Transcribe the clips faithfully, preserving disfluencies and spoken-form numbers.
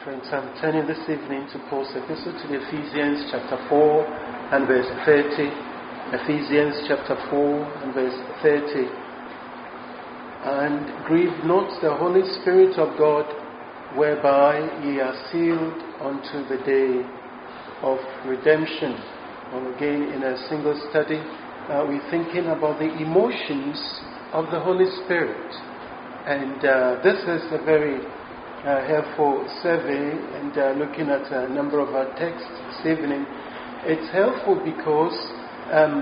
Friends, I'm turning this evening to Paul's epistle to the Ephesians chapter four and verse thirty. Ephesians chapter four and verse thirty. And grieve not the Holy Spirit of God, whereby ye are sealed unto the day of redemption. And again, in a single study, uh, we're thinking about the emotions of the Holy Spirit. And uh, this is a very Uh, helpful survey, and uh, looking at a number of our texts this evening. It's helpful because um,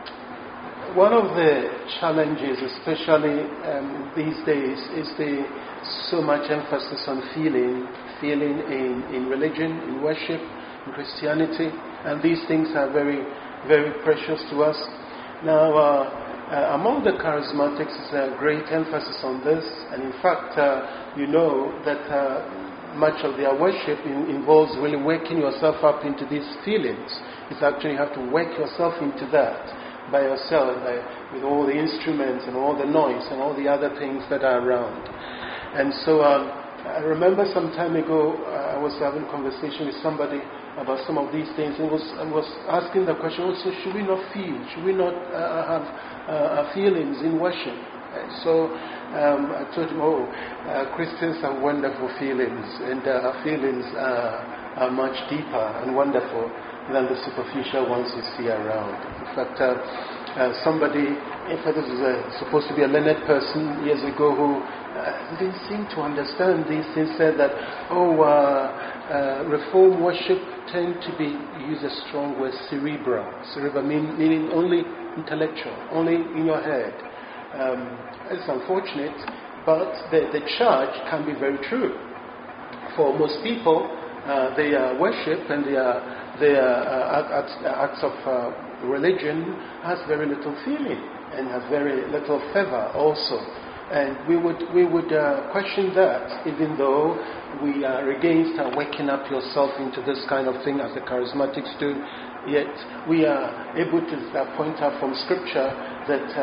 one of the challenges, especially um, these days, is the so much emphasis on feeling, feeling in, in religion, in worship, in Christianity, and these things are very, very precious to us. Now, uh, Uh, among the charismatics, is a great emphasis on this, and in fact, uh, you know that uh, much of their worship in, involves really waking yourself up into these feelings. It's actually you have to wake yourself into that by yourself, by, with all the instruments and all the noise and all the other things that are around. And so, um, I remember some time ago, uh, I was having a conversation with somebody about some of these things, and was, I was asking the question, also, should we not feel? Should we not uh, have uh, feelings in worship? And so um, I told him, oh, uh, Christians have wonderful feelings, and uh, our feelings are, are much deeper and wonderful than the superficial ones you see around. In fact, uh, uh, somebody, in fact, this is a, supposed to be a learned person years ago who uh, didn't seem to understand these things, said that, oh, uh, uh, Reform worship tend to be, use a strong word, cerebral. Cerebral mean, meaning only intellectual, only in your head. Um, it's unfortunate, but the, the charge can be very true. For most people, uh, their worship and their, their uh, acts, acts of uh, religion has very little feeling and has very little fervor also. And we would we would uh, question that, even though we are against uh, waking up yourself into this kind of thing as the charismatics do. Yet we are able to uh, point out from Scripture that uh,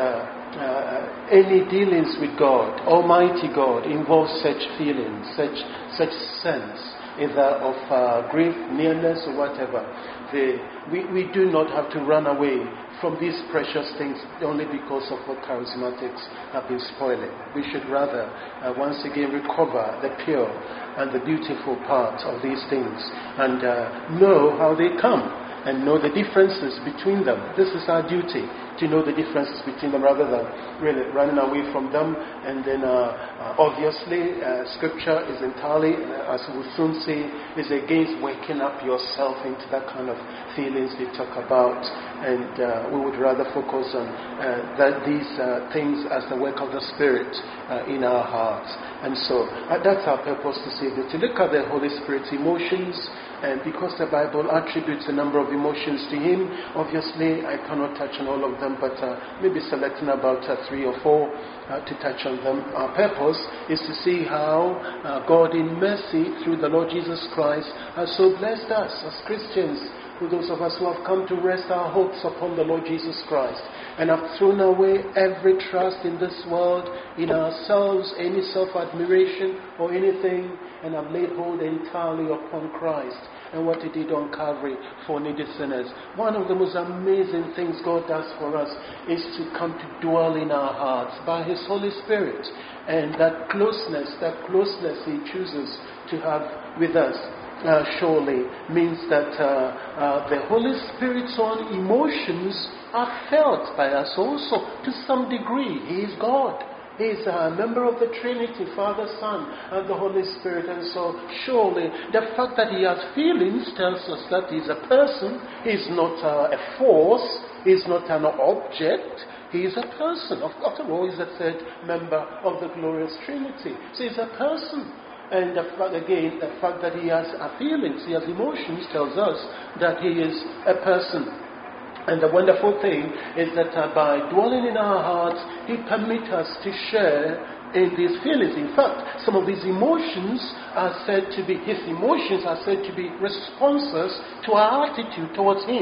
uh, any dealings with God, Almighty God, involves such feelings, such such sense, either of uh, grief, nearness, or whatever. The, we, we do not have to run away from these precious things only because of what charismatics have been spoiling. We should rather uh, once again recover the pure and the beautiful part of these things and uh, know how they come and know the differences between them. This is our duty, to know the differences between them rather than really running away from them. And then uh, uh, obviously uh, Scripture is entirely, uh, as we'll soon see, is against waking up yourself into that kind of feelings we talk about. And uh, we would rather focus on uh, that these uh, things as the work of the Spirit uh, in our hearts. And so uh, that's our purpose this evening, to look at the Holy Spirit's emotions. And because the Bible attributes a number of emotions to Him, obviously I cannot touch on all of them, but uh, maybe selecting about uh, three or four uh, to touch on them. Our purpose is to see how uh, God in mercy through the Lord Jesus Christ has so blessed us as Christians, for those of us who have come to rest our hopes upon the Lord Jesus Christ and have thrown away every trust in this world, in ourselves, any self-admiration or anything, and have laid hold entirely upon Christ and what He did on Calvary for needy sinners. One of the most amazing things God does for us is to come to dwell in our hearts by His Holy Spirit, and that closeness, that closeness He chooses to have with us. Uh, surely means that uh, uh, the Holy Spirit's own emotions are felt by us also to some degree. He is God. He is a member of the Trinity, Father, Son, and the Holy Spirit. And so surely the fact that He has feelings tells us that He is a person. He is not uh, a force. He is not an object. He is a person. After all, He is a third member of the glorious Trinity. So He is a person. And the fact, again, the fact that He has feelings, He has emotions, tells us that He is a person. And the wonderful thing is that uh, by dwelling in our hearts, He permits us to share in these feelings. In fact, some of these emotions are said to be, His emotions are said to be responses to our attitude towards Him.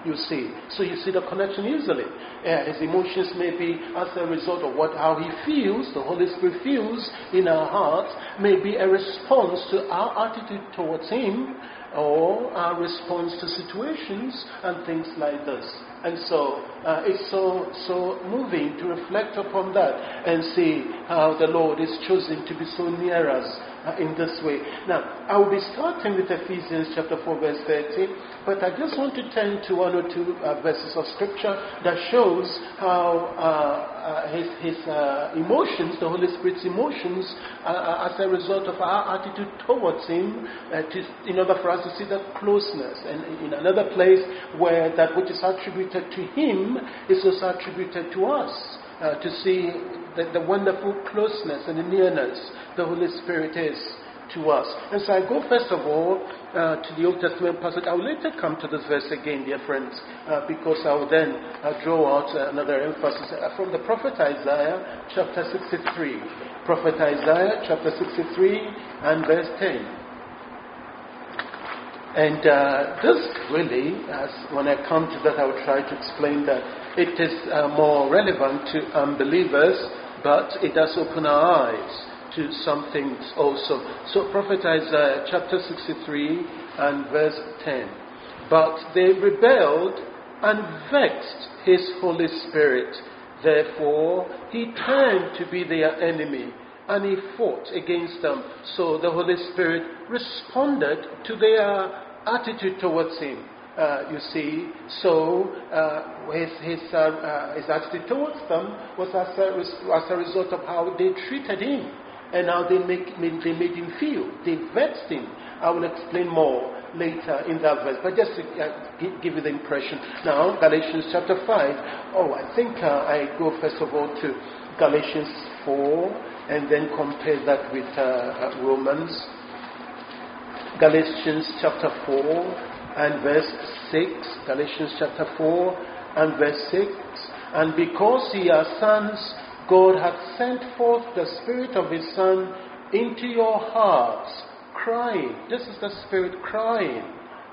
you see. So you see the connection easily. Uh, his emotions may be as a result of what how he feels, the Holy Spirit feels in our hearts, may be a response to our attitude towards him, or our response to situations and things like this. And so uh, it's so so moving to reflect upon that and see how the Lord is choosing to be so near us uh, in this way. Now, I will be starting with Ephesians chapter four, verse thirty, but I just want to turn to one or two uh, verses of scripture that shows how uh, uh, his, his uh, emotions, the Holy Spirit's emotions, uh, as a result of our attitude towards him, uh, to, in order for us to see that closeness. And in another place where that which is attributed to him is also attributed to us, uh, to see the, the wonderful closeness and the nearness the Holy Spirit is to us. And so I go first of all uh, to the Old Testament passage. I will later come to this verse again, dear friends, uh, because I will then uh, draw out uh, another emphasis uh, from the prophet Isaiah chapter sixty-three. Prophet Isaiah chapter sixty-three and verse ten. And uh, this really, as when I come to that, I will try to explain that it is uh, more relevant to unbelievers, but it does open our eyes to some things also. So Prophet Isaiah chapter sixty-three and verse ten. But they rebelled and vexed his Holy Spirit. Therefore he turned to be their enemy, and he fought against them. So the Holy Spirit responded to their attitude towards him. Uh, you see, so uh, his his, uh, uh, his attitude towards them was as a, as a result of how they treated him and how they make they made him feel. They vexed him. I will explain more later in that verse, but just to uh, give you the impression. Now, Galatians chapter five. Oh, I think uh, I go first of all to Galatians four and then compare that with uh, uh, Romans. Galatians chapter four and verse six. Galatians chapter four and verse six. And because ye are sons, God hath sent forth the Spirit of his Son into your hearts, crying. This is the Spirit crying,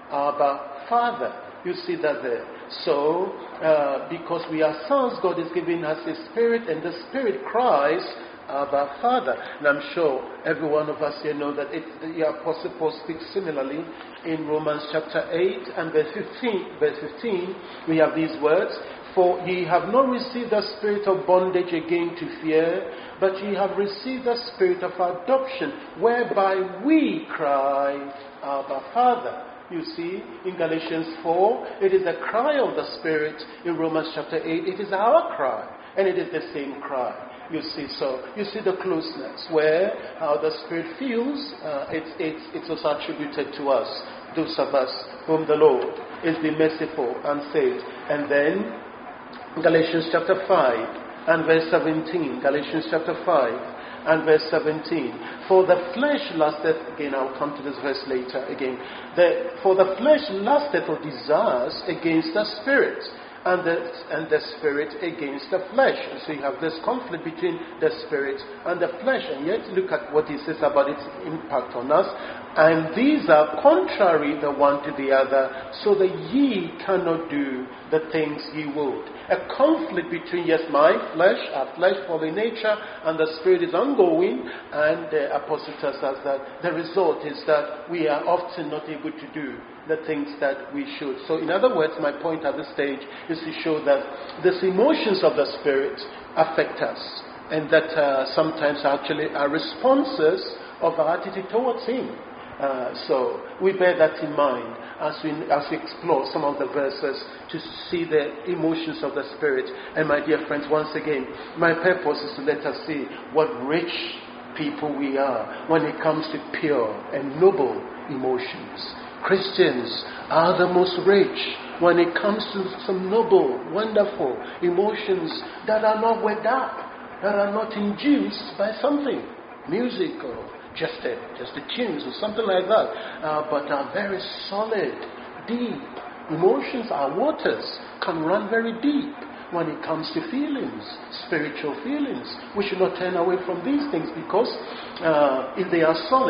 Abba, Father. You see that there. So, uh, because we are sons, God is giving us his Spirit, and the Spirit cries, Abba, Father. And I'm sure every one of us here know that it, the Apostle Paul speaks similarly in Romans chapter eight and verse fifteen. Verse fifteen, we have these words: For ye have not received the spirit of bondage again to fear, but ye have received the spirit of adoption, whereby we cry, Abba, Father. You see, in Galatians four, it is the cry of the Spirit. In Romans chapter eight, it is our cry, and it is the same cry. You see, so you see the closeness where how the Spirit feels. Uh, it's it's it's also attributed to us, those of us whom the Lord is be merciful and saved. And then Galatians chapter five and verse seventeen. Galatians chapter five and verse seventeen. For the flesh lusteth, again I'll come to this verse later again. The, for the flesh lusteth or desires against the Spirit, and the, and the Spirit against the flesh. And so you have this conflict between the Spirit and the flesh. And yet look at what he says about its impact on us. And these are contrary the one to the other, so that ye cannot do the things ye would. A conflict between, yes, my flesh, our flesh, fallen nature, and the Spirit is ongoing, and the Apostle tells us that the result is that we are often not able to do the things that we should. So in other words, my point at this stage is to show that these emotions of the Spirit affect us, and that uh, sometimes actually are responses of our attitude towards him. Uh, so we bear that in mind as we as we explore some of the verses to see the emotions of the Spirit. And my dear friends, once again, my purpose is to let us see what rich people we are when it comes to pure and noble emotions. Christians are the most rich when it comes to some noble, wonderful emotions that are not wet up, that are not induced by something, music or just a, just the tunes or something like that, uh, but are very solid, deep. Emotions are waters, can run very deep when it comes to feelings, spiritual feelings. We should not turn away from these things, because uh, if they are solid,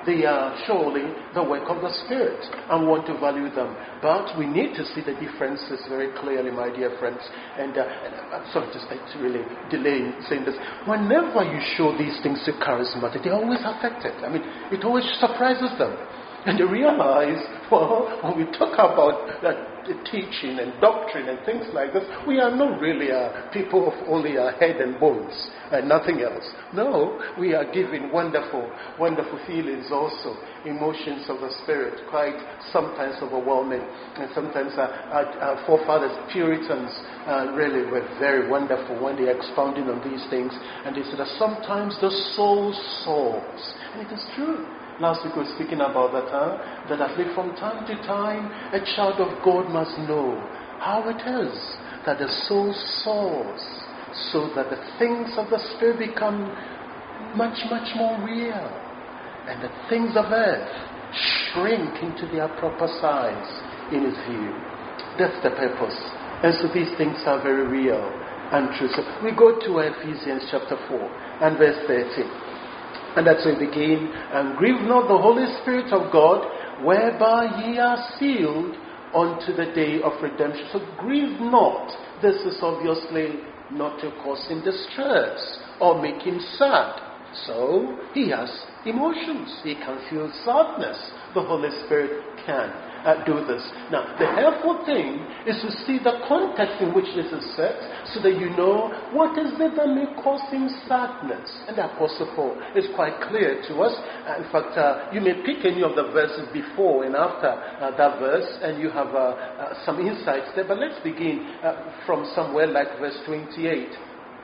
They are surely the work of the Spirit and want to value them. But we need to see the differences very clearly, my dear friends. And, uh, and I'm sorry just to really delay in saying this. Whenever you show these things to charismatic, they're always affected. I mean, it always surprises them. And they realize, well, when we talk about uh, teaching and doctrine and things like this, we are not really uh, people of only uh, head and bones and nothing else. No, we are given wonderful, wonderful feelings also, emotions of the Spirit, quite sometimes overwhelming. And sometimes uh, our, our forefathers, Puritans, uh, really were very wonderful when they expounded on these things. And they said that sometimes the soul soars. And it is true. Last week we were speaking about that, huh? That at least from time to time, a child of God must know how it is that the soul soars, so that the things of the Spirit become much, much more real, and the things of earth shrink into their proper size in His view. That's the purpose. And so these things are very real and true. So we go to Ephesians chapter four and verse thirteen. And that's where we begin. And grieve not the Holy Spirit of God, whereby ye are sealed unto the day of redemption. So grieve not. This is obviously not to cause him distress or make him sad. So he has emotions. He can feel sadness. The Holy Spirit can uh, do this. Now, the helpful thing is to see the context in which this is set, so that you know what is it that may cause him sadness. And the Apostle Paul is quite clear to us. Uh, in fact, uh, you may pick any of the verses before and after uh, that verse, and you have uh, uh, some insights there. But let's begin uh, from somewhere like verse twenty-eight.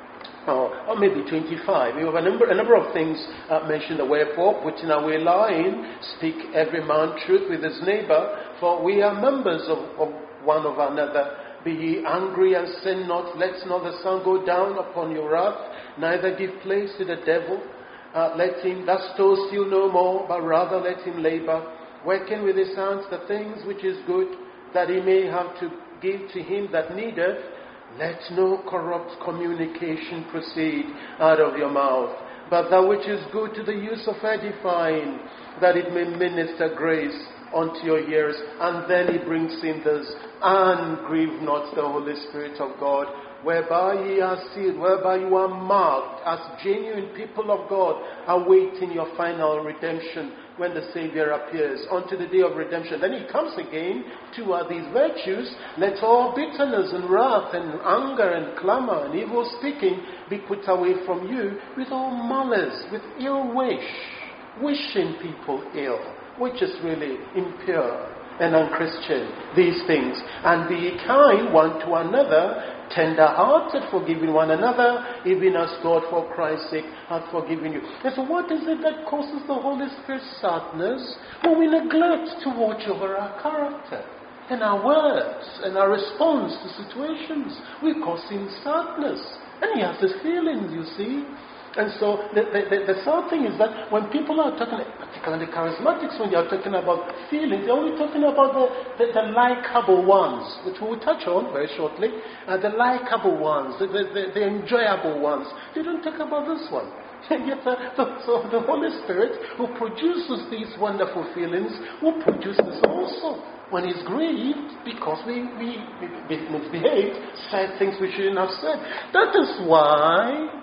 Or, or maybe twenty-five. We have a number, a number of things uh, mentioned. The wherefore, putting away lying, speak every man truth with his neighbor, for we are members of, of one of another. Be ye angry and sin not. Let not the sun go down upon your wrath, neither give place to the devil. Uh, let him that stole steal no more, but rather let him labor, working with his hands the things which is good, that he may have to give to him that needeth. Let no corrupt communication proceed out of your mouth, but that which is good to the use of edifying, that it may minister grace unto your hearers. And then he brings in this, and grieve not the Holy Spirit of God, whereby ye are sealed, whereby you are marked as genuine people of God, awaiting your final redemption when the Savior appears, unto the day of redemption. Then he comes again to uh, these virtues. Let all bitterness and wrath and anger and clamor and evil speaking be put away from you, with all malice, with ill wish, wishing people ill, which is really impure and unchristian, these things. And be kind one to another, tender-hearted, forgiving one another, even as God for Christ's sake hath forgiven you. And so what is it that causes the Holy Spirit sadness? When we neglect to watch over our character and our words and our response to situations. We cause him sadness. And he has his feelings, you see. And so the, the, the, the sad thing is that when people are talking, particularly charismatics, when they are talking about feelings, they're only talking about the, the, the likable ones, which we will touch on very shortly. Uh, the likable ones, the, the, the, the enjoyable ones. They don't talk about this one. And yet uh, the, so the Holy Spirit, who produces these wonderful feelings, will produce this also. When he's grieved because we, we, we misbehaved, said things we shouldn't have said. That is why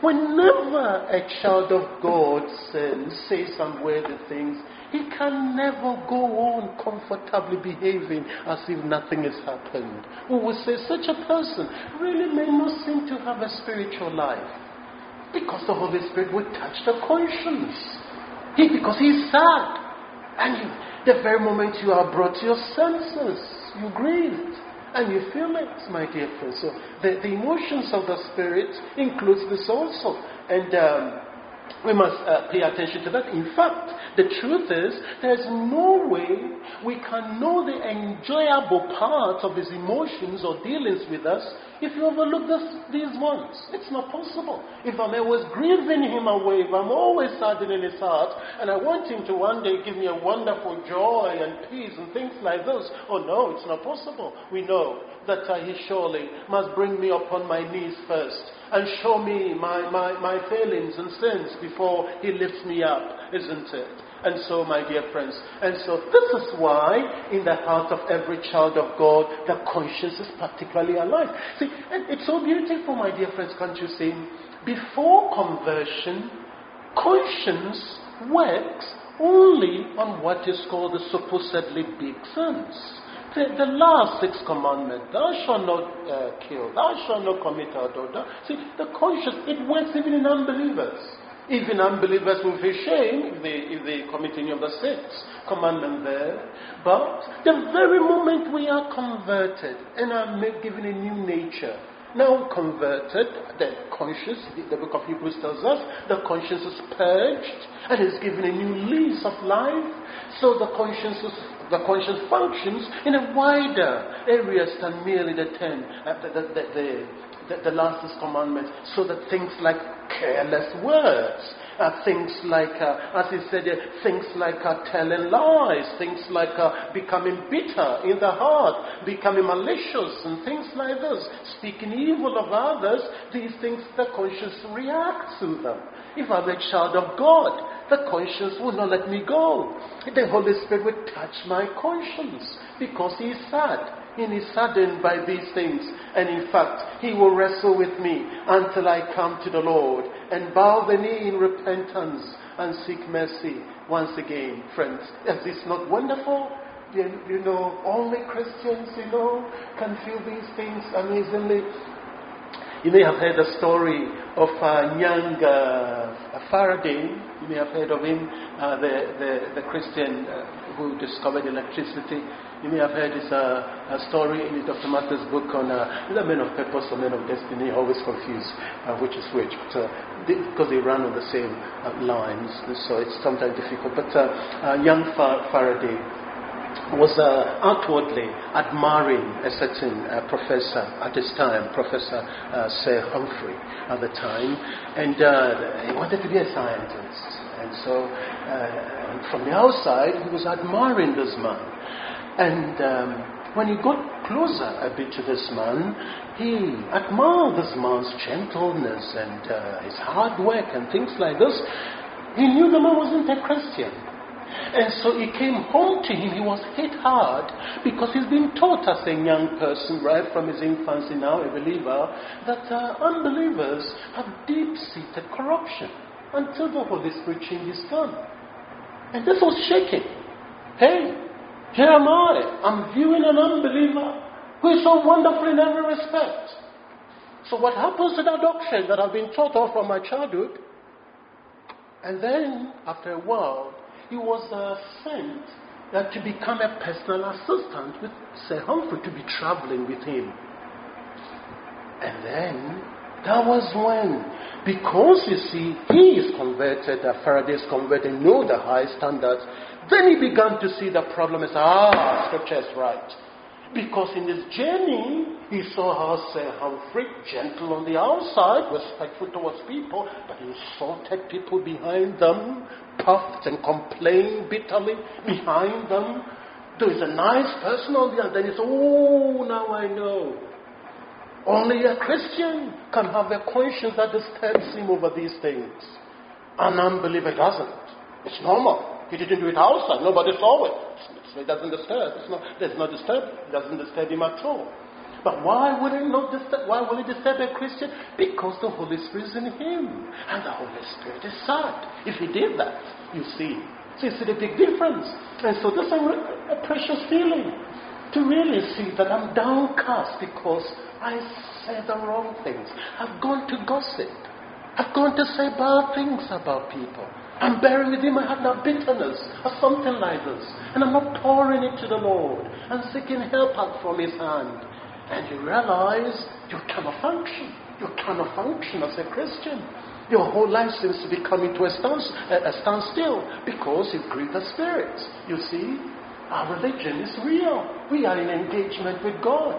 whenever a child of God sins, says some worthy things, he can never go on comfortably behaving as if nothing has happened. We will say such a person really may not seem to have a spiritual life, because the Holy Spirit will touch the conscience. He, because he's sad. And you, the very moment you are brought to your senses, you grieved. And you feel it, my dear friends. So the, the emotions of the Spirit includes this also. And um, we must uh, pay attention to that. In fact, the truth is, there's no way we can know the enjoyable part of his emotions or dealings with us if you overlook this, these ones, it's not possible. If I'm always grieving him away, if I'm always saddening his heart, and I want him to one day give me a wonderful joy and peace and things like those, oh no, it's not possible. We know that uh, he surely must bring me upon my knees first and show me my, my, my failings and sins before he lifts me up, isn't it? And so, my dear friends, and so this is why in the heart of every child of God, the conscience is particularly alive. See, and it's so beautiful, my dear friends, can't you see? Before conversion, conscience works only on what is called the supposedly big sins. The, the last six commandments, thou shalt not uh, kill, thou shalt not commit adultery. See, the conscience, it works even in unbelievers. Even unbelievers will feel shame if they, if they commit any of the sixth commandment there. But the very moment we are converted and are made, given a new nature, now converted, the conscience, the book of Hebrews tells us, the conscience is purged and is given a new lease of life. So the conscience is, the conscience functions in a wider areas than merely the ten, uh, the, the, the, the The, the last commandment, so that things like careless words, uh, things like, uh, as he said, uh, things like uh, telling lies, things like uh, becoming bitter in the heart, becoming malicious, and things like this, speaking evil of others, these things, the conscience reacts to them. If I'm a child of God, the conscience will not let me go. The Holy Spirit will touch my conscience because he is sad. He is saddened by these things, and in fact, he will wrestle with me until I come to the Lord and bow the knee in repentance and seek mercy once again. Friends, is this not wonderful? You, you know, only Christians, you know, can feel these things amazingly. You may have heard the story of uh, young uh, Faraday. You may have heard of him, uh, the, the, the Christian uh, who discovered electricity. You may have heard his uh, a story in Doctor Matthew's book on uh, the men of purpose or men of destiny. Always confused uh, which is which, but uh, they, because they run on the same uh, lines, so it's sometimes difficult. But uh, uh, young Far- Faraday was uh, outwardly admiring a certain uh, professor at his time, Professor uh, Sir Humphrey at the time, and uh, he wanted to be a scientist. And so, uh, from the outside, he was admiring this man. And um, when he got closer a bit to this man, he admired this man's gentleness and uh, his hard work and things like this. He knew the man wasn't a Christian. And so he came home to him. He was hit hard because he's been taught as a young person, right from his infancy now, a believer, that uh, unbelievers have deep-seated corruption until the Holy Spirit changes them. And this was shaking. Hey, here am I. I'm viewing an unbeliever who is so wonderful in every respect. So what happens to that doctrine that I've been taught of from my childhood? And then, after a while, he was uh, sent uh, to become a personal assistant with Sir Humphrey, to be traveling with him. And then, that was when, because you see, he is converted, uh, Faraday is converted, know the high standards. Then he began to see the problem as, ah, Scripture is right. Because in his journey, he saw how Sir Humphrey, gentle on the outside, respectful towards people, but he insulted people behind them, puffed and complained bitterly behind them. Though he's a nice person on the other, then he said, oh, now I know. Only a Christian can have a conscience that disturbs him over these things. An unbeliever doesn't. It's normal. He didn't do it outside. Nobody saw it. So it doesn't disturb. It's not, there's no disturb. It doesn't disturb him at all. But why would it not disturb? Why will it disturb a Christian? Because the Holy Spirit is in him. And the Holy Spirit is sad. If he did that, you see. So you see the big difference. And so this is a, a precious feeling. To really see that I'm downcast because I said the wrong things. I've gone to gossip. I've gone to say bad things about people. I'm bearing with him, I have no bitterness or something like this. And I'm not pouring it to the Lord and seeking help out from his hand. And you realize you cannot function. You cannot function as a Christian. Your whole life seems to be coming to a, stand, a standstill because you grieve the Spirit. You see, our religion is real. We are in engagement with God.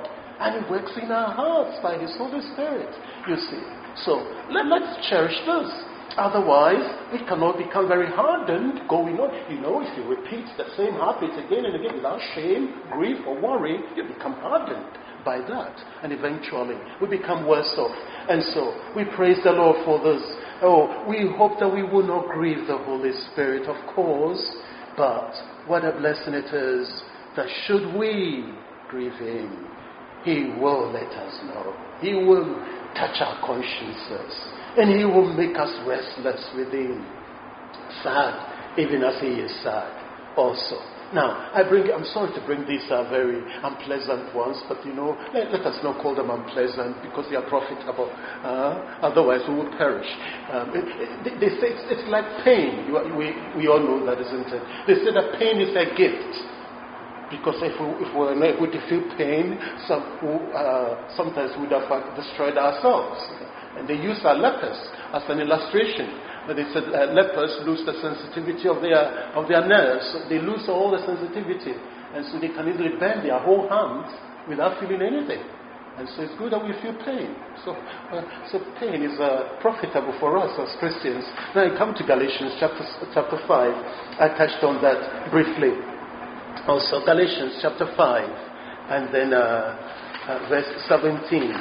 and He works in our hearts by His Holy Spirit, you see. So let, let's cherish this. Otherwise, we cannot become very hardened going on. You know, if you repeat the same habits again and again without shame, grief, or worry, you become hardened by that. And eventually, we become worse off. And so, we praise the Lord for this. Oh, we hope that we will not grieve the Holy Spirit, of course. But what a blessing it is that should we grieve Him, He will let us know. He will touch our consciences. And He will make us restless within. Sad, even as He is sad also. Now, I bring, I'm sorry to bring these uh, very unpleasant ones, but you know, let, let us not call them unpleasant because they are profitable. Uh, otherwise, we will perish. Um, it, it, they, they say it's, it's like pain. You, we, we all know that, isn't it? They say that pain is a gift. Because if we, if we were not able to feel pain, some, uh, sometimes we would have destroyed ourselves. And they use our lepers as an illustration. But they said uh, lepers lose the sensitivity of their of their nerves. So they lose all the sensitivity. And so they can easily bend their whole hands without feeling anything. And so it's good that we feel pain. So uh, so pain is uh, profitable for us as Christians. Now I come to Galatians chapter, chapter five. I touched on that briefly. Also Galatians chapter five. And then uh, uh, verse seventeen.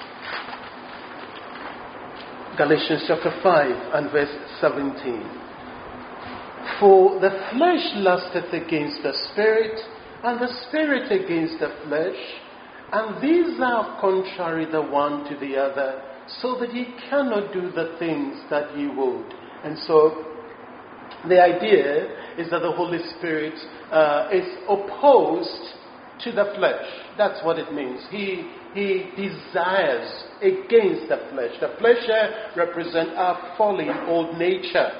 Galatians chapter five and verse seventeen. For the flesh lusteth against the spirit, and the spirit against the flesh, and these are contrary the one to the other, so that ye cannot do the things that ye would. And so, the idea is that the Holy Spirit uh, is opposed to the flesh. That's what it means. He He desires against the flesh. The flesh represents our fallen old nature.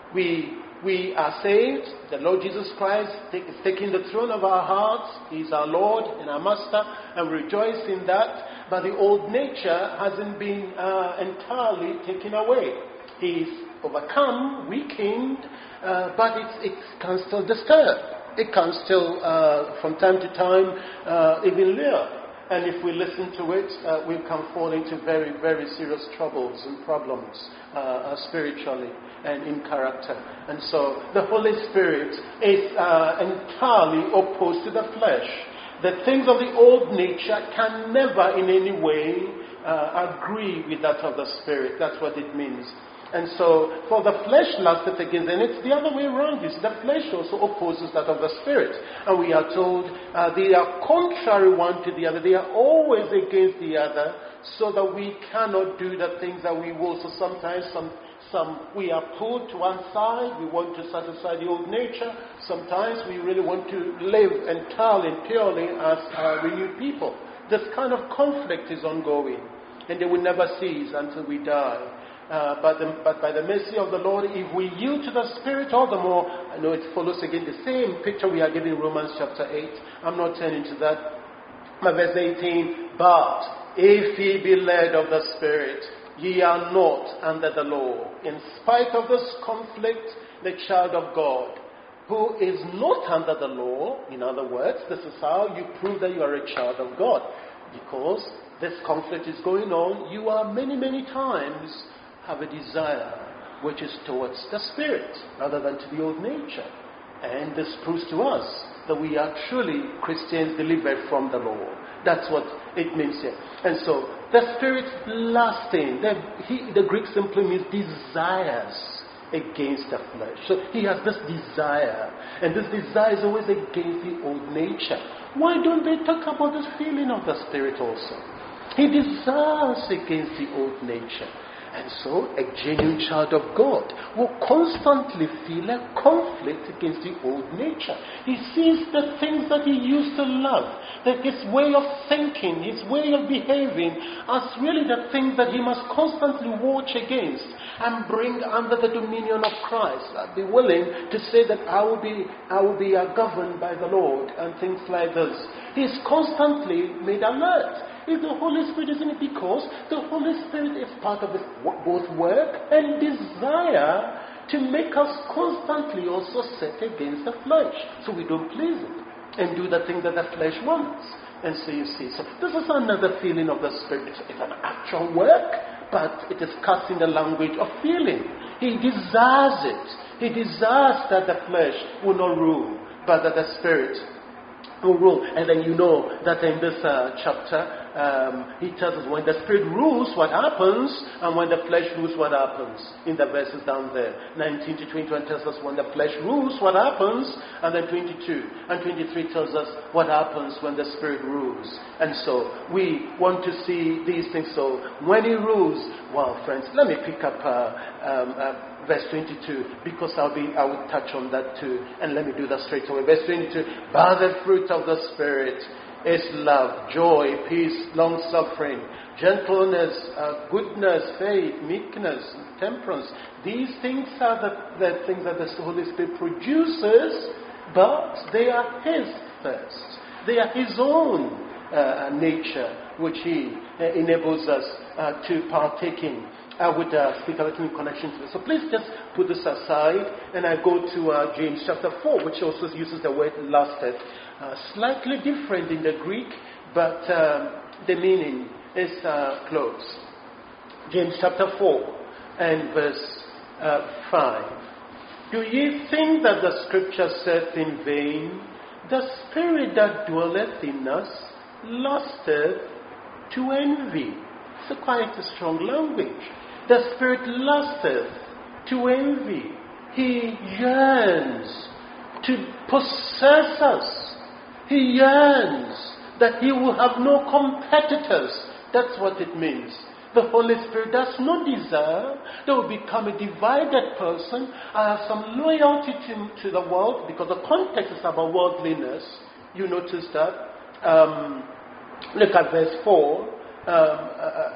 We we are saved. The Lord Jesus Christ take, is taking the throne of our hearts. He is our Lord and our Master, and we rejoice in that. But the old nature hasn't been uh, entirely taken away. He is overcome, weakened, uh, but it, it can still disturb. It can still, uh, from time to time, uh, even lure. And if we listen to it, uh, we can fall into very, very serious troubles and problems uh, uh, spiritually and in character. And so the Holy Spirit is uh, entirely opposed to the flesh. The things of the old nature can never in any way uh, agree with that of the Spirit. That's what it means. And so, for the flesh lusteth against, and it's the other way around. You see, the flesh also opposes that of the Spirit. And we are told uh, they are contrary one to the other. They are always against the other, so that we cannot do the things that we will. So sometimes some, some we are pulled to one side. We want to satisfy the old nature. Sometimes we really want to live entirely and purely as uh, renewed people. This kind of conflict is ongoing, and they will never cease until we die. Uh, but, the, but by the mercy of the Lord, if we yield to the Spirit all the more, I know it follows again the same picture we are given in Romans chapter eight. I'm not turning to that. But verse eighteen, but if ye be led of the Spirit, ye are not under the law. In spite of this conflict, the child of God, who is not under the law, in other words, this is how you prove that you are a child of God. Because this conflict is going on, you are many, many times have a desire which is towards the Spirit rather than to the old nature. And this proves to us that we are truly Christians delivered from the law. That's what it means here. And so, the Spirit lasting, the, he, the Greek simply means desires against the flesh. So he has this desire, and this desire is always against the old nature. Why don't they talk about this feeling of the Spirit also? He desires against the old nature. And so, a genuine child of God will constantly feel a conflict against the old nature. He sees the things that he used to love, that his way of thinking, his way of behaving, as really the things that he must constantly watch against and bring under the dominion of Christ. I'd be willing to say that I will be, I will be uh, governed by the Lord and things like this. He's constantly made alert. If the Holy Spirit isn't it because the Holy Spirit is part of his both work and desire to make us constantly also set against the flesh, so we don't please it and do the thing that the flesh wants. And so you see, so this is another feeling of the Spirit. It's, it's an actual work, but it is cast in the language of feeling. He desires it. He desires that the flesh will not rule, but that the Spirit will rule. And then you know that in this uh, chapter, um, he tells us when the Spirit rules, what happens, and when the flesh rules, what happens. In the verses down there, nineteen to twenty-one tells us when the flesh rules, what happens, and then twenty-two and twenty-three tells us what happens when the Spirit rules. And so we want to see these things. So when he rules, well, friends, let me pick up uh, um, uh, verse twenty-two, because I'll be, I will touch on that too. And let me do that straight away. Verse twenty-two, by the fruit of the Spirit is love, joy, peace, long-suffering, gentleness, uh, goodness, faith, meekness, temperance. These things are the, the things that the Holy Spirit produces, but they are His first. They are His own uh, nature, which He uh, enables us uh, to partake in. I would uh, speak a little in connection to this. So please just put this aside, and I go to uh, James chapter four, which also uses the word lusted. Uh, slightly different in the Greek, but um, the meaning is uh, close. James chapter four and verse uh, five. Do ye think that the scripture saith in vain, the spirit that dwelleth in us lusteth to envy? It's a quite a strong language. The spirit lusteth to envy. He yearns to possess us. He yearns that he will have no competitors. That's what it means. The Holy Spirit does not desire that we become a divided person. I have some loyalty to, to the world, because the context is about worldliness. You notice that. Um, look at verse four. Um, uh,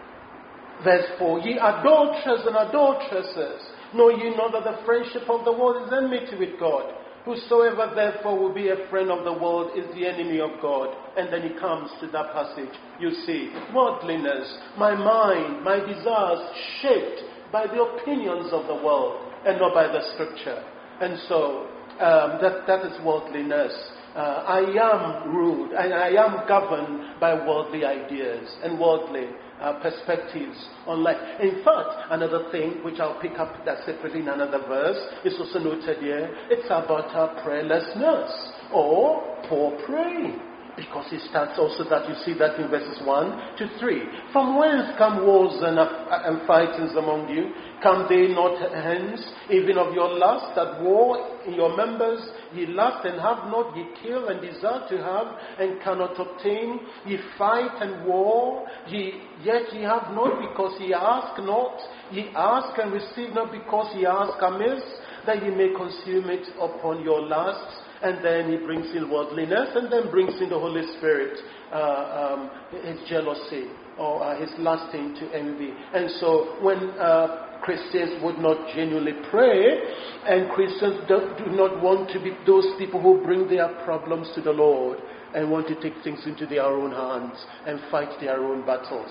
verse four. Ye adulterers and adulteresses, know ye not that the friendship of the world is enmity with God? Whosoever therefore will be a friend of the world is the enemy of God. And then he comes to that passage. You see, worldliness, my mind, my desires shaped by the opinions of the world and not by the scripture. And so um, that, that is worldliness. Uh, I am ruled and I am governed by worldly ideas and worldly uh, perspectives on life. In fact, another thing which I'll pick up that separately in another verse is also noted here. It's about our prayerlessness or poor praying. Because it starts also that you see that in verses one to three. From whence come wars and, uh, and fightings among you? Come they not hence, even of your lust, that war in your members? Ye lust and have not, ye kill and desire to have and cannot obtain. Ye fight and war, ye, yet ye have not, because ye ask not. Ye ask and receive not, because ye ask amiss, that ye may consume it upon your lusts. And then he brings in worldliness, and then brings in the Holy Spirit, uh, um, his jealousy, or uh, his lusting to envy. And so when uh, Christians would not genuinely pray, and Christians do, do not want to be those people who bring their problems to the Lord, and want to take things into their own hands, and fight their own battles.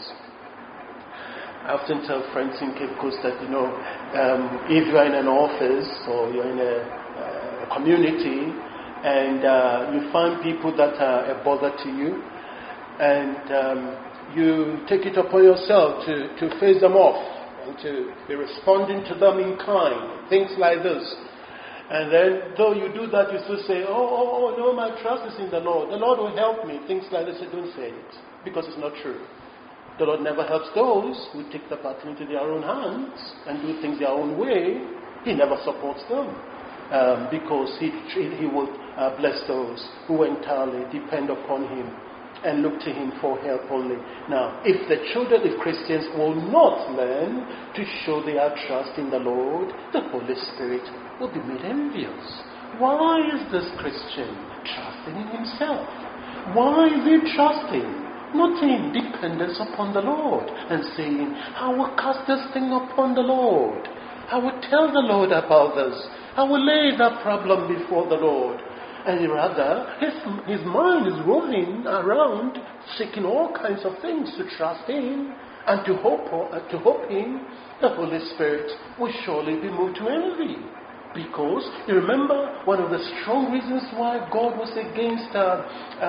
I often tell friends in Cape Coast that, you know, um, if you are in an office, or you're in a, a community, and uh, you find people that are a bother to you, and um, you take it upon yourself to, to face them off and to be responding to them in kind, things like this. And then, though you do that, you still say, oh, oh, oh, no, my trust is in the Lord. The Lord will help me. Things like this, you don't say it, because it's not true. The Lord never helps those who take the battle into their own hands and do things their own way. He never supports them. Um, because he, he will uh, bless those who entirely depend upon him and look to him for help only. Now, if the children, if Christians will not learn to show their trust in the Lord, the Holy Spirit will be made envious. Why is this Christian trusting in himself? Why is he trusting? Not in dependence upon the Lord and saying, I will cast this thing upon the Lord. I will tell the Lord about this. I will lay that problem before the Lord. And rather, his, his mind is roaming around, seeking all kinds of things to trust in and to hope, uh, to hope in. The Holy Spirit will surely be moved to envy. Because, you remember, one of the strong reasons why God was against, uh, uh, uh,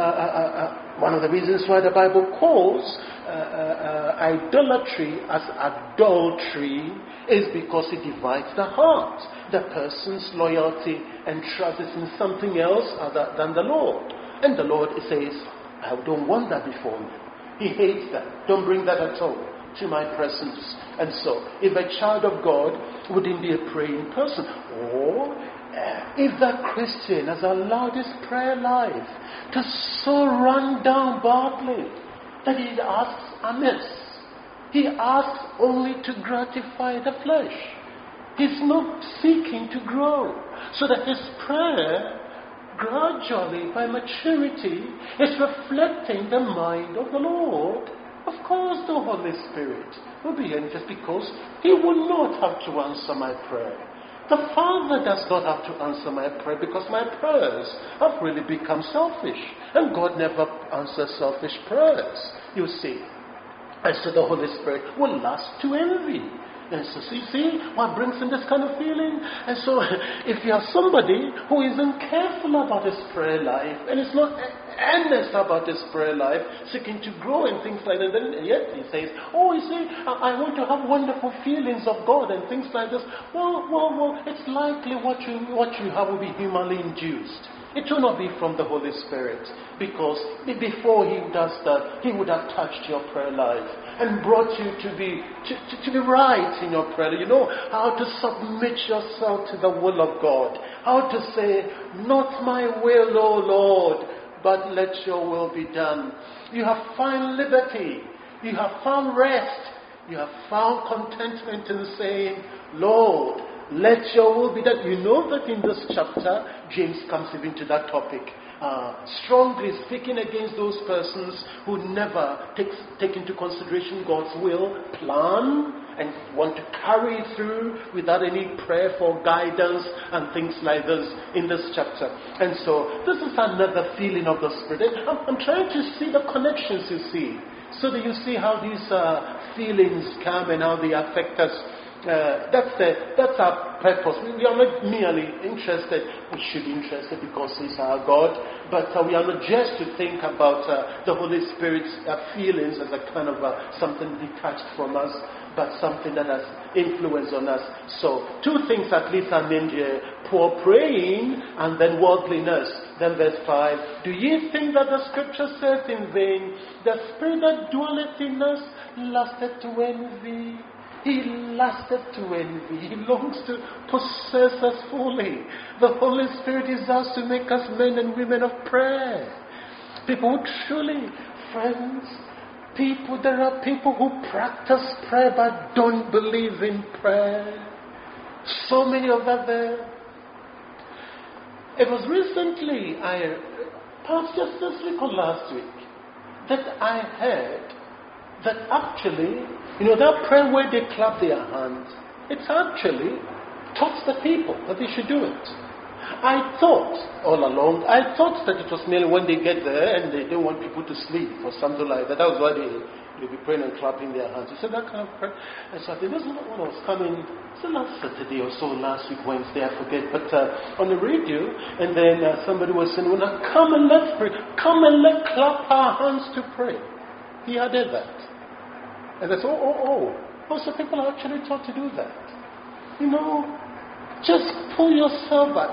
uh, one of the reasons why the Bible calls uh, uh, uh, idolatry as adultery is because it divides the heart. The person's loyalty and trust is in something else other than the Lord. And the Lord says, I don't want that before me. He hates that. Don't bring that at all to my presence. And so, if a child of God wouldn't be a praying person, or uh, if that Christian has allowed his prayer life to so run down badly that he asks amiss, he asks only to gratify the flesh. He's not seeking to grow, so that his prayer gradually, by maturity, is reflecting the mind of the Lord. Of course, the Holy Spirit will be in just because He will not have to answer my prayer. The Father does not have to answer my prayer because my prayers have really become selfish. And God never answers selfish prayers, you see. And so the Holy Spirit will lust to envy. And so, see, see what brings in this kind of feeling? And so, if you have somebody who isn't careful about his prayer life, and is not earnest about his prayer life, seeking to grow and things like that, then yet he says, oh, you see, I, I want to have wonderful feelings of God and things like this. Well, well, well, it's likely what you, what you have will be humanly induced. It will not be from the Holy Spirit, because before He does that, He would have touched your prayer life and brought you to be to, to, to be right in your prayer. You know how to submit yourself to the will of God, how to say, not my will, O Lord, but let your will be done. You have found liberty, you have found rest, you have found contentment in saying, Lord, let your will be done. You know that in this chapter, James comes even to that topic. Uh, strongly speaking against those persons who never take, take into consideration God's will, plan, and want to carry it through without any prayer for guidance and things like this in this chapter. And so, this is another feeling of the Spirit. I'm, I'm trying to see the connections, you see, so that you see how these uh, feelings come and how they affect us. Uh, that's the, that's our purpose. We, we are not merely interested, we should be interested because He's our God, but uh, we are not just to think about uh, the Holy Spirit's uh, feelings as a kind of uh, something detached from us, but something that has influence on us. So, two things at least are named here: poor praying and then worldliness. Then verse five, do ye think that the scripture says in vain, the spirit that dwelleth in us lusteth to envy? He lusted to envy. He longs to possess us fully. The Holy Spirit desires to make us men and women of prayer. People who truly, friends, people, there are people who practice prayer but don't believe in prayer. So many of them there. It was recently, I, perhaps just this week or last week, that I heard that actually, you know, that prayer where they clap their hands, it's actually taught the people that they should do it. I thought all along, I thought that it was merely when they get there and they don't want people to sleep or something like that. That was why they, they'll be praying and clapping their hands. You said that kind of prayer. And so I think this is when I was coming, it's the last Saturday or so, last week, Wednesday, I forget, but uh, on the radio, and then uh, somebody was saying, well, now come and let's pray. Come and let's clap our hands to pray. He added that. And they said, oh, oh, oh. Oh, so people are actually taught to do that. You know, just pull yourself back.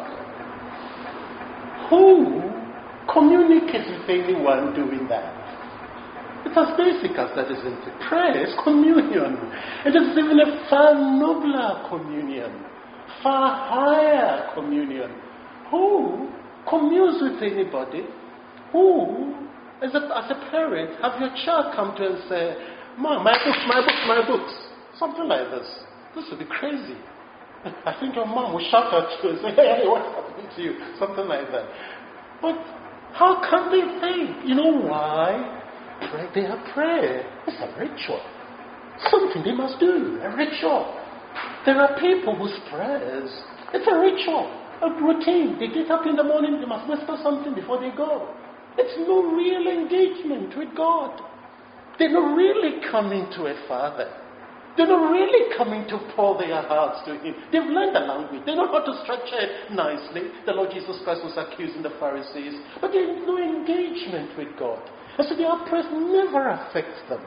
Who communicates with anyone doing that? It's as basic as that, isn't it? Prayer is communion. It is even a far nobler communion, far higher communion. Who communes with anybody? Who, as a, as a parent, have your child come to you and say, Mom, my books, my books, my books. Something like this. This would be crazy. I think your mom will shout at you and say, hey, what's happening to you? Something like that. But how can they think? You know why? Pray, they have prayer. It's a ritual. Something they must do. A ritual. There are people whose prayers, it's a ritual, a routine. They get up in the morning, they must whisper something before they go. It's no real engagement with God. They're not really coming to a Father. They're not really coming to pour their hearts to Him. They've learned the language. They know how to structure it nicely. The Lord Jesus Christ was accusing the Pharisees. But they have no engagement with God. And so their prayers never affects them.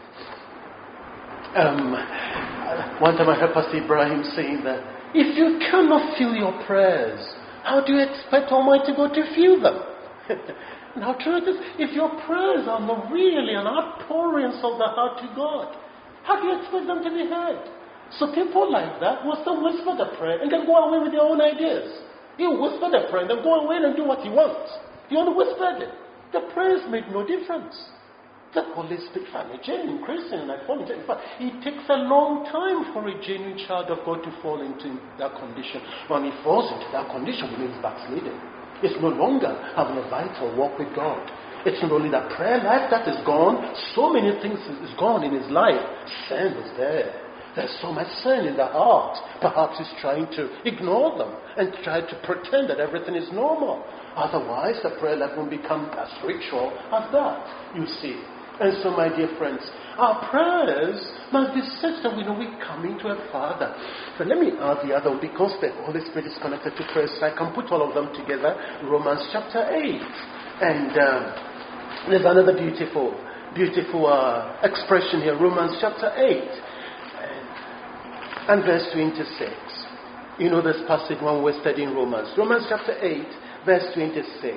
Um, one time I heard Pastor Ibrahim saying that if you cannot feel your prayers, how do you expect Almighty God to feel them? Now, truth is, if your prayers are not really an outpourings of the heart to God, how do you expect them to be heard? So people like that will still whisper the prayer and then go away with their own ideas. You whisper the prayer and then go away and do what he wants. You only whispered it. The prayers made no difference. The Holy Spirit, for a genuine Christian, and I fall into it. In fact, it takes a long time for a genuine child of God to fall into that condition. When he falls into that condition, it means backsliding. It's no longer having a vital walk with God. It's not only that prayer life that is gone, so many things is gone in his life. Sin is there. There's so much sin in the heart. Perhaps he's trying to ignore them and try to pretend that everything is normal. Otherwise, the prayer life won't become as ritual as that, you see. And so, my dear friends, our prayers must be such that we know we're coming to a Father. So let me add the other one, because the Holy Spirit is connected to prayer, so I can put all of them together. Romans chapter eight. And um, there's another beautiful, beautiful uh, expression here. Romans chapter eight and, and verse twenty-six. You know this passage when we're studying Romans. Romans chapter eight, verse twenty-six.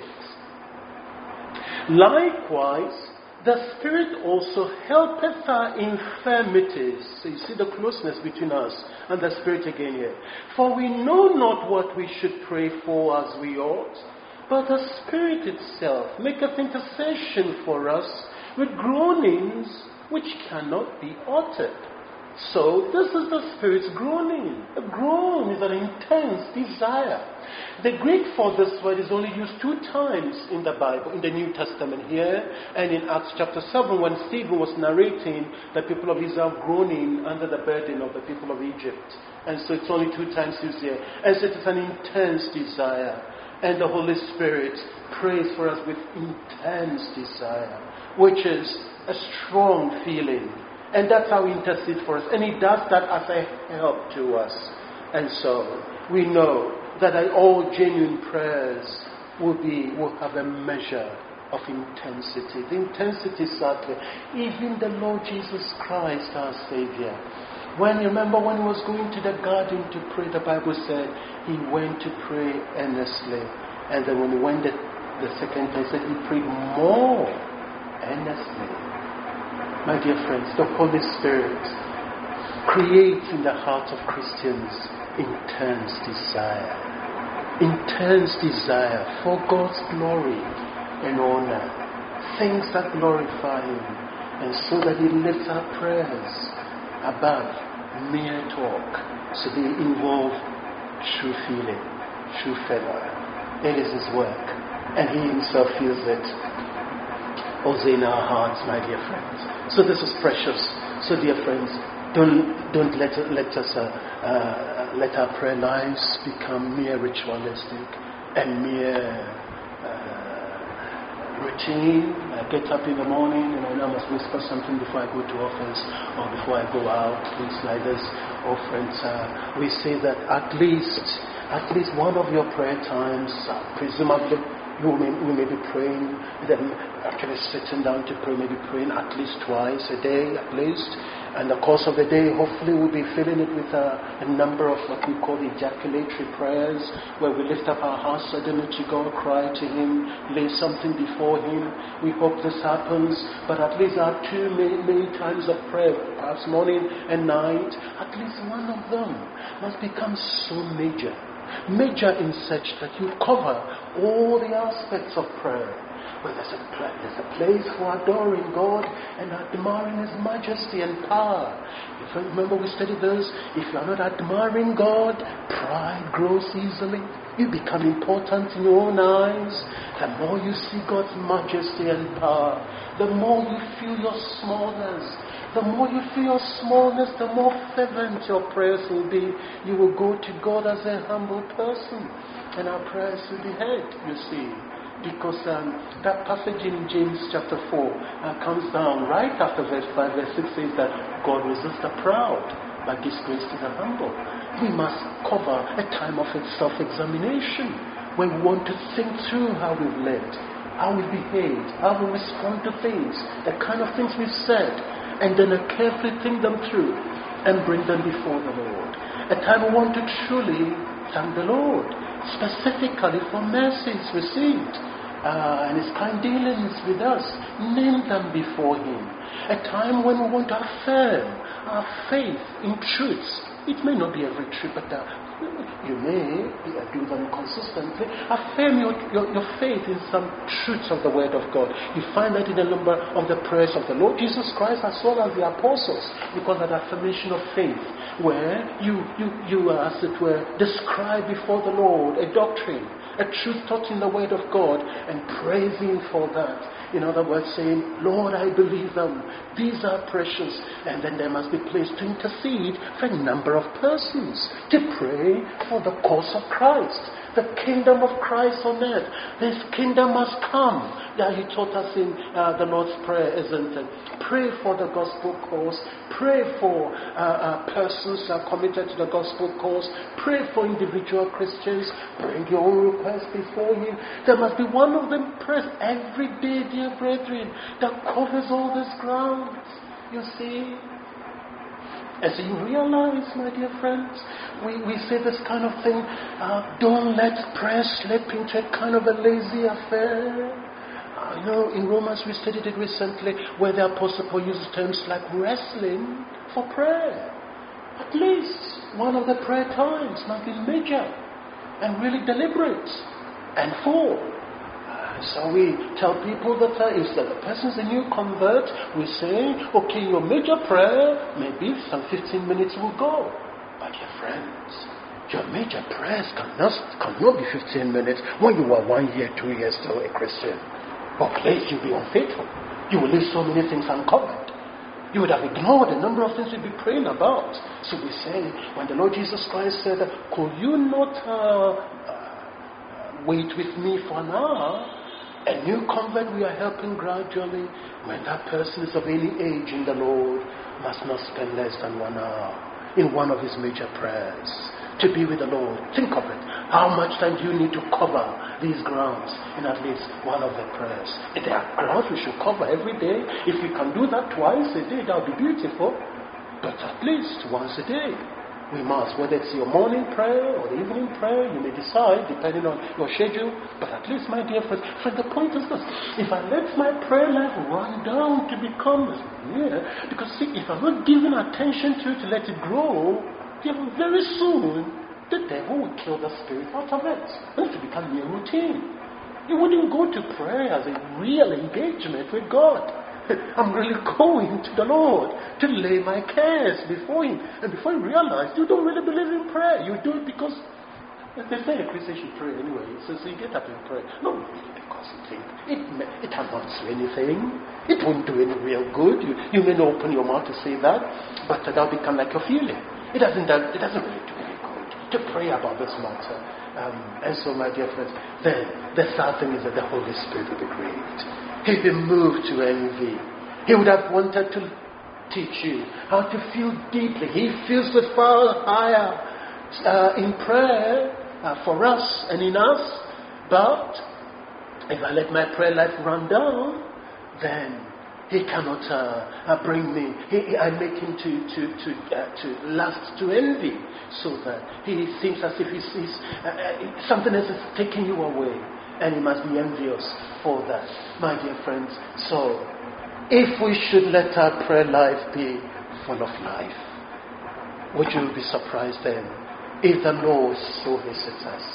Likewise, the Spirit also helpeth our infirmities. So you see the closeness between us and the Spirit again here. For we know not what we should pray for as we ought, but the Spirit itself maketh intercession for us with groanings which cannot be uttered. So this is the Spirit's groaning. A groan is an intense desire. The Greek for this word is only used two times in the Bible, in the New Testament here, and in Acts chapter seven, when Stephen was narrating the people of Israel groaning under the burden of the people of Egypt. And so it's only two times used here. And so it is an intense desire. And the Holy Spirit prays for us with intense desire, which is a strong feeling. And that's how he intercedes for us. And he does that as a help to us. And so we know that all genuine prayers will be will have a measure of intensity. The intensity is certainly even the Lord Jesus Christ, our Savior. When you remember when he was going to the garden to pray, the Bible said he went to pray earnestly. And then when he went the, the second time, he said he prayed more earnestly. My dear friends, the Holy Spirit creates in the heart of Christians intense desire. Intense desire for God's glory and honor. Things that glorify Him. And so that He lifts our prayers above mere talk. So they involve true feeling, true fervor. It is His work. And He Himself feels it also in our hearts, my dear friends. So this is precious. So dear friends, don't don't let let us uh, uh, let our prayer lives become mere ritualistic and mere uh, routine. I get up in the morning and I know I must whisper something before I go to office or before I go out. Things like this. Oh friends, uh, we say that at least at least one of your prayer times, uh, presumably. You may, we may be praying, then actually sitting down to pray, maybe praying at least twice a day at least. And the course of the day, hopefully we'll be filling it with a, a number of what we call ejaculatory prayers, where we lift up our hearts suddenly to God, cry to Him, lay something before Him. We hope this happens, but at least our two main, main times of prayer, perhaps morning and night, at least one of them must become so major. Major in such that you cover all the aspects of prayer. Well, there's a, there's a place for adoring God and admiring His majesty and power. If you remember we studied this, if you are not admiring God, pride grows easily. You become important in your own eyes. The more you see God's majesty and power, the more you feel your smallness. The more you feel your smallness, the more fervent your prayers will be. You will go to God as a humble person, and our prayers will be heard, you see. Because um, that passage in James chapter four uh, comes down right after verse five. Verse six says that God resists the proud, but gives grace to the humble. We must cover a time of self-examination when we want to think through how we've lived, how we behaved, how we respond to things, the kind of things we've said, and then carefully think them through and bring them before the Lord. A time we want to truly thank the Lord, specifically for mercies received. Uh, and His kind dealings with us, name them before Him. A time when we want to affirm our faith in truths. It may not be every truth, but uh, you may uh, do them consistently. Affirm your, your, your faith in some truths of the Word of God. You find that in a number of the prayers of the Lord Jesus Christ as well as the apostles, because of that affirmation of faith, where you, you, you uh, as it were, describe before the Lord a doctrine, a truth taught in the Word of God, and praising for that. In other words, saying, Lord, I believe them. These are precious. And then there must be place to intercede for a number of persons, to pray for the cause of Christ, the kingdom of Christ on earth. This kingdom must come. Yeah, He taught us in uh, the Lord's Prayer, isn't it? Pray for the gospel cause. Pray for uh, uh, persons uh, committed to the gospel cause. Pray for individual Christians. Bring your own requests before Him. There must be one of them prayed every day, dear brethren, that covers all these grounds. You see? As you realize, my dear friends, we, we say this kind of thing, uh, don't let prayer slip into a kind of a lazy affair. Uh, you know, in Romans we studied it recently, where the Apostle Paul uses terms like wrestling for prayer. At least one of the prayer times must be major and really deliberate and full. So we tell people that uh, if the person's a new convert, we say, okay, your major prayer, maybe some fifteen minutes will go. But your friends, your major prayers cannot, cannot be fifteen minutes when you are one year, two years still a Christian. But please, you'll be unfaithful. You will leave so many things uncovered. You would have ignored a number of things you'd be praying about. So we say, when the Lord Jesus Christ said, could you not uh, uh, wait with me for an hour? A new convert we are helping gradually, when that person is of any age in the Lord, must not spend less than one hour in one of his major prayers to be with the Lord. Think of it. How much time do you need to cover these grounds in at least one of the prayers? If there are grounds we should cover every day, if we can do that twice a day, that would be beautiful. But at least once a day, we must, whether it's your morning prayer or the evening prayer, you may decide depending on your schedule. But at least, my dear friends, friend, the point is this: if I let my prayer life run down to become yeah, because see, if I'm not giving attention to it to let it grow, very soon the devil will kill the spirit out of it, and it will become mere routine. You wouldn't go to prayer as a real engagement with God. I'm really going to the Lord to lay my cares before Him. And before you realize, you don't really believe in prayer. You do it because they say a Christian should pray anyway. So, so you get up and pray. No, because you think it, it amounts to anything. It won't do any real good. You, you may not open your mouth to say that, but that'll become like a feeling. It doesn't, it doesn't really do any good to pray about this matter. Um, and so, my dear friends, then the third thing is that the Holy Spirit will be grieved. He'd be moved to envy. He would have wanted to teach you how to feel deeply. He feels it far higher uh, in prayer uh, for us and in us. But if I let my prayer life run down, then He cannot uh, uh, bring me. He, I make him to to to uh, to lust to envy, so that he thinks as if he's, he's uh, uh, something else is taking you away. And he must be envious for that, my dear friends. So, if we should let our prayer life be full of life, would you be surprised then if the Lord so visits us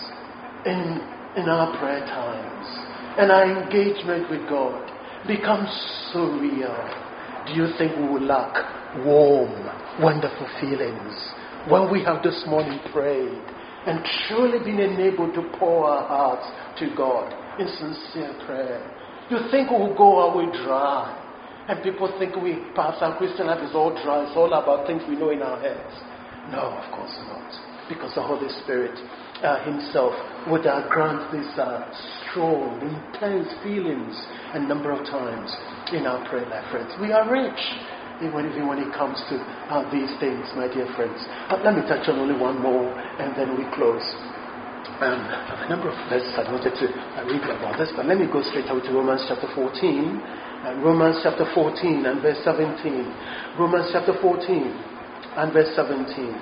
in, in our prayer times and our engagement with God becomes so real? Do you think we will lack warm, wonderful feelings when we have this morning prayed and truly been enabled to pour our hearts to God in sincere prayer? You think we will go away dry, and people think we, perhaps our Christian life is all dry, it's all about things we know in our heads. No, of course not. because the Holy Spirit uh, himself would uh, grant these uh, strong, intense feelings a number of times in our prayer life, friends. We are rich, even, even when it comes to uh, these things, my dear friends. Uh, let me touch on only one more, and then we close. Um, a number of verses I wanted to uh, read about this, but let me go straight out to Romans chapter fourteen. Uh, Romans chapter fourteen and verse seventeen. Romans chapter fourteen and verse seventeen.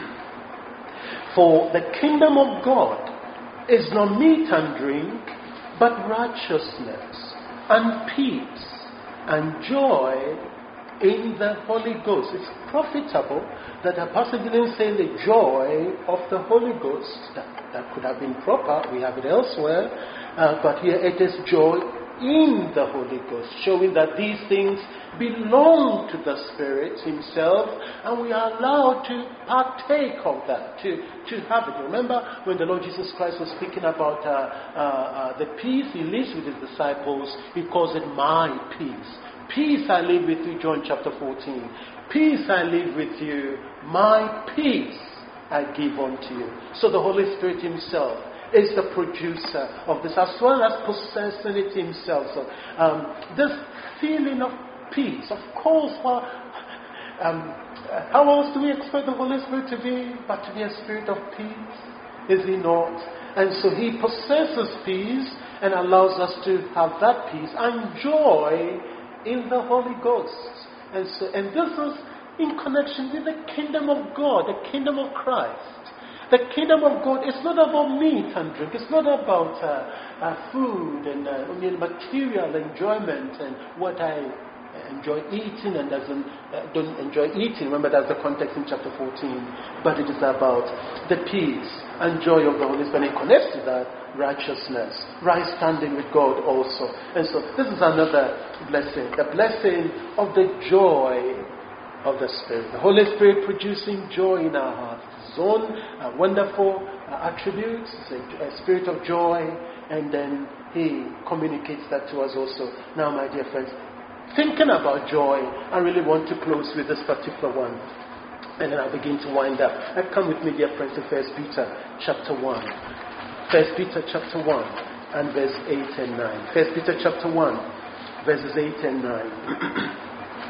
For the kingdom of God is not meat and drink, but righteousness and peace and joy in the Holy Ghost. It's profitable that the pastor didn't say the joy of the Holy Ghost. That, that could have been proper. We have it elsewhere. Uh, but here it is joy in the Holy Ghost, showing that these things belong to the Spirit himself, and we are allowed to partake of that, to, to have it. Remember when the Lord Jesus Christ was speaking about uh, uh, uh, the peace he lives with his disciples, he calls it my peace. Peace I live with you, John chapter fourteen. Peace I live with you, my peace I give unto you. So the Holy Spirit himself is the producer of this, as well as possessing it himself. So um, this feeling of peace, of course, well, um, how else do we expect the Holy Spirit to be but to be a spirit of peace? Is he not? And so he possesses peace and allows us to have that peace and joy in the Holy Ghost. And so, and this is in connection with the kingdom of God, the kingdom of Christ. The kingdom of God is not about meat and drink. It's not about uh, uh, food and uh, I mean, material enjoyment and what I enjoy eating and doesn't uh, don't enjoy eating. Remember, that's the context in chapter fourteen. But it is about the peace and joy of the Holy Spirit. And it connects to that righteousness, right standing with God also. And so this is another blessing, the blessing of the joy of the Spirit. The Holy Spirit producing joy in our hearts. His own uh, wonderful uh, attributes, a, a spirit of joy, and then he communicates that to us also. Now, my dear friends, thinking about joy, I really want to close with this particular one, and then I'll begin to wind up. Uh, come with me, dear friends, to First Peter chapter one. First Peter chapter one and verse eight and nine. First Peter chapter one, verses eight and nine.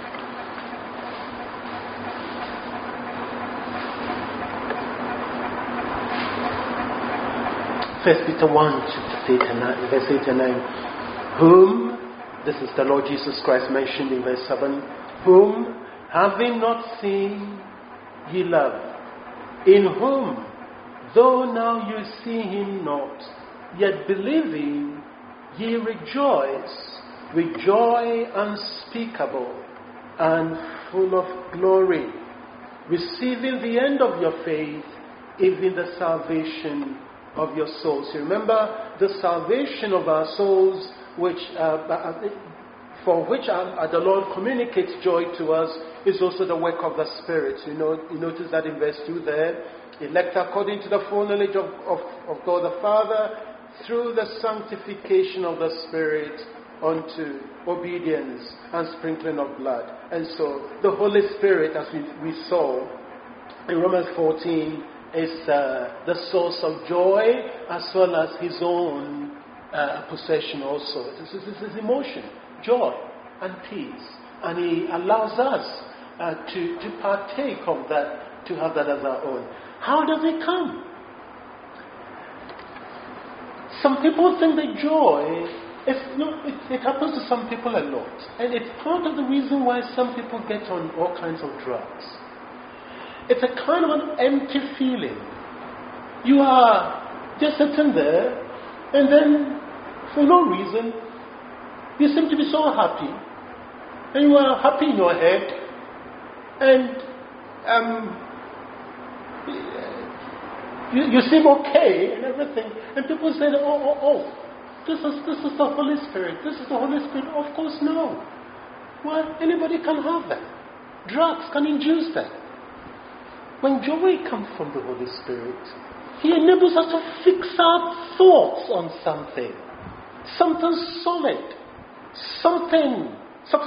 First Peter one, verse eight and nine. Whom, this is the Lord Jesus Christ mentioned in verse seven, whom, having not seen, ye love, in whom, though now you see him not, yet believing, ye rejoice with joy unspeakable and full of glory, receiving the end of your faith, even the salvation of your souls. You remember the salvation of our souls, which uh, for which uh, the Lord communicates joy to us, is also the work of the Spirit. You know, you notice that in verse two there, elect according to the foreknowledge of, of, of God the Father, through the sanctification of the Spirit unto obedience and sprinkling of blood. And so the Holy Spirit, as we, we saw in Romans fourteen, is uh, the source of joy as well as his own uh, possession also. This is his emotion, joy and peace. And he allows us uh, to, to partake of that, to have that as our own. How does it come? Some people think that joy, is, you know, it, it happens to some people a lot. And it's part of the reason why some people get on all kinds of drugs. It's a kind of an empty feeling. You are just sitting there, and then, for no reason, you seem to be so happy. And you are happy in your head, and um, you, you seem okay and everything. And people say, oh, oh, oh, this is, this is the Holy Spirit. This is the Holy Spirit. Of course, no. Well, anybody can have that. Drugs can induce that. When joy comes from the Holy Spirit, he enables us to fix our thoughts on something. Something solid. Something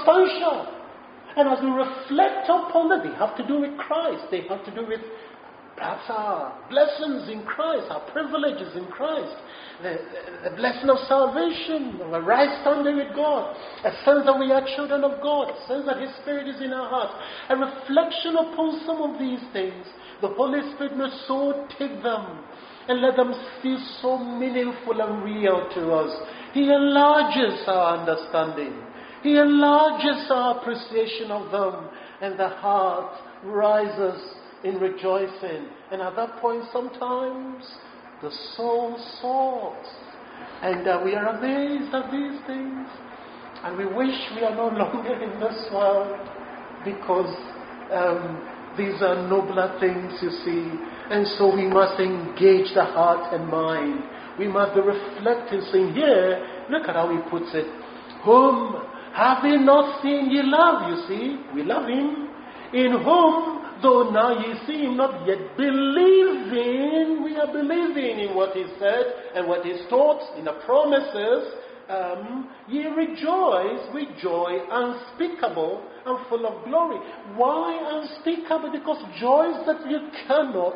substantial. And as we reflect upon that, they have to do with Christ. They have to do with perhaps our blessings in Christ, our privileges in Christ, the, the, the blessing of salvation, of a right standing with God, a sense that we are children of God, a sense that His Spirit is in our hearts, a reflection upon some of these things. The Holy Spirit may so take them and let them feel so meaningful and real to us. He enlarges our understanding. He enlarges our appreciation of them, and the heart rises in rejoicing. And at that point, sometimes the soul soars, and uh, we are amazed at these things, and we wish we are no longer in this world, because um, these are nobler things, you see. And so we must engage the heart and mind. We must be reflective, saying, here, look at how he puts it. Whom have we not seen ye love, you see? We love him. In whom, though now ye see him not yet believing, we are believing in what he said and what he taught, in the promises. Um, ye rejoice with joy unspeakable and full of glory. Why unspeakable? Because joys that you cannot.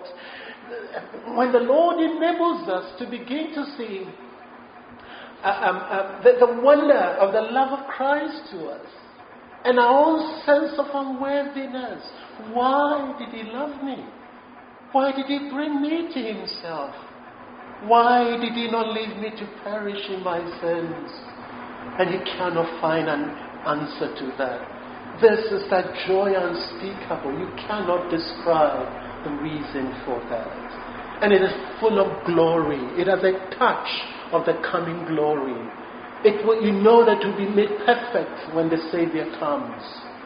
When the Lord enables us to begin to see uh, um, uh, the, the wonder of the love of Christ to us, and our own sense of unworthiness. Why did he love me? Why did he bring me to himself? Why did he not leave me to perish in my sins? And he cannot find an answer to that. This is that joy unspeakable. You cannot describe the reason for that. And it is full of glory. It has a touch of the coming glory. It will, you know that it will be made perfect when the Savior comes.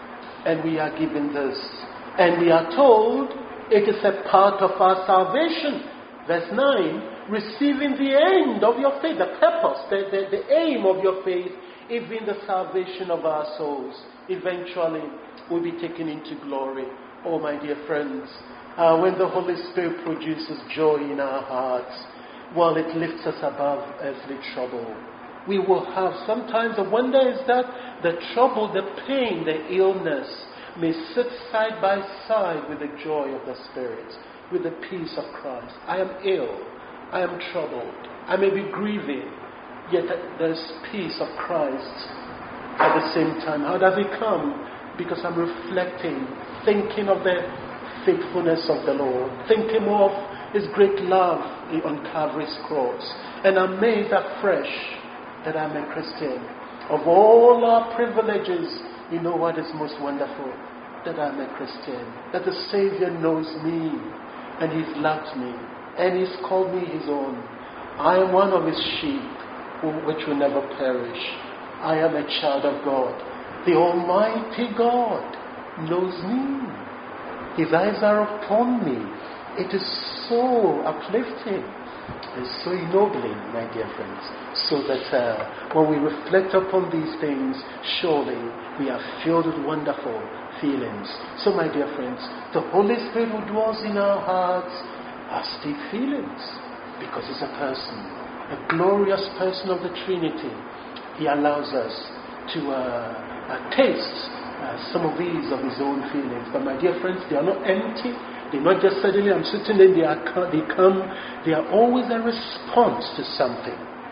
And we are given this. And we are told it is a part of our salvation. Verse nine, receiving the end of your faith, the purpose, the, the, the aim of your faith, even the salvation of our souls, eventually will be taken into glory. Oh, my dear friends, uh, when the Holy Spirit produces joy in our hearts, well, it lifts us above earthly trouble. We will have sometimes the wonder is that the trouble, the pain, the illness may sit side by side with the joy of the Spirit, with the peace of Christ. I am ill. I am troubled. I may be grieving. Yet there's peace of Christ at the same time. How does it come? Because I'm reflecting, thinking of the faithfulness of the Lord, thinking of his great love on Calvary's cross, and amazed afresh that I'm a Christian. Of all our privileges, you know what is most wonderful? That I'm a Christian. That the Savior knows me, and he's loved me, and he's called me his own. I am one of his sheep, who, which will never perish. I am a child of God. The Almighty God knows me. His eyes are upon me. It is so uplifting. It's so ennobling, my dear friends. So that uh, when we reflect upon these things, surely we are filled with wonderful feelings. So, my dear friends, the Holy Spirit who dwells in our hearts has deep feelings, because he's a person, a glorious person of the Trinity. He allows us to uh, uh, taste uh, some of these of his own feelings. But my dear friends, they are not empty. They're not just suddenly I'm sitting there. They, are, they come. They are always a response to something.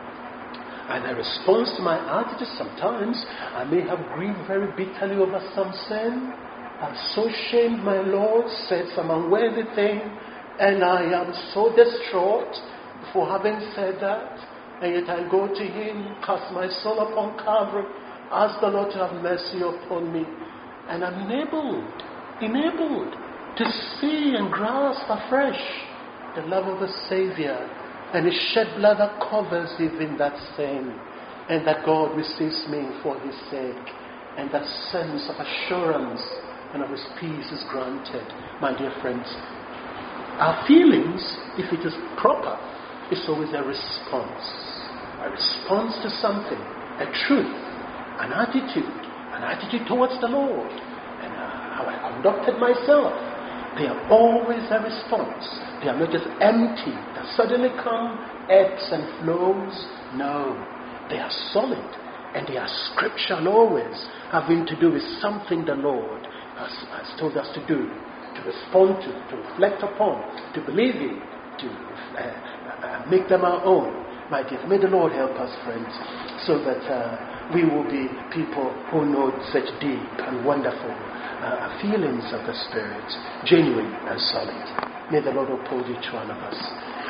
And a response to my attitude. Sometimes I may have grieved very bitterly over some sin. I'm so shamed, my Lord said some unworthy thing, and I am so distraught for having said that. And yet I go to him, cast my soul upon Calvary, ask the Lord to have mercy upon me. And I'm enabled, enabled to see and grasp afresh the love of the Savior and his shed blood that covers even that sin, and that God receives me for his sake, and that sense of assurance and of his peace is granted. My dear friends, our feelings, if it is proper, is always a response. A response to something, a truth, an attitude, an attitude towards the Lord, and uh, how I conducted myself. They are always a response. They are not just empty, that suddenly come, ebbs and flows. No, they are solid, and they are scriptural always, having to do with something the Lord has, has told us to do, to respond to, to reflect upon, to believe in, to uh, uh, make them our own. My dear, may the Lord help us, friends, so that uh, we will be people who know such deep and wonderful uh, feelings of the Spirit, genuine and solid. May the Lord uphold each one of us.